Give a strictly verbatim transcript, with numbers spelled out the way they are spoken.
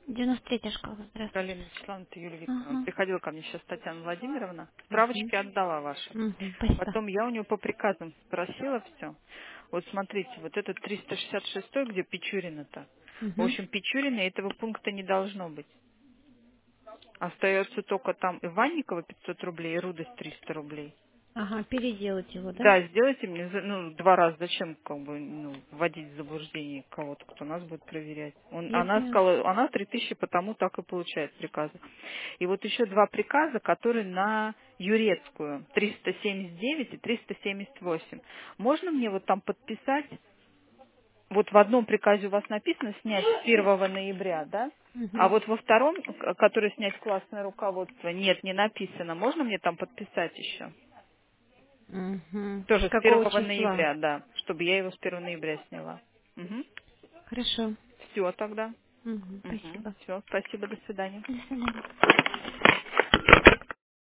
девяносто третья школа, здравствуйте. Галина Вячеславовна, это Юлия Викторовна. Ага. Приходила ко мне сейчас Татьяна Владимировна. Угу. Справочки отдала ваши. Угу. Спасибо. Потом я у нее по приказам спросила все. Вот смотрите, вот этот триста шестьдесят шесть, где Печурина-то. В Угу. общем, Печурина этого пункта не должно быть. Остается только там Иванникова пятьсот рублей и Рудость триста рублей. Ага, переделать его, да? Да, сделайте мне, за- ну, два раза. Зачем, как бы, ну, вводить в заблуждение кого-то, кто нас будет проверять? Он, Я она поняла. сказала, она три тысячи, потому так и получает приказы. И вот еще два приказа, которые на Юрецкую, триста семьдесят девять и триста семьдесят восемь. Можно мне вот там подписать? Вот в одном приказе у вас написано снять с первого ноября, да? А Угу. вот во втором, к- который снять классное руководство, нет, не написано. Можно мне там подписать еще? Угу. С Тоже с какого первого числа? ноября, да, чтобы я его с первого ноября сняла. Хорошо. Все тогда. Угу. Спасибо. Все, спасибо, до свидания. До свидания.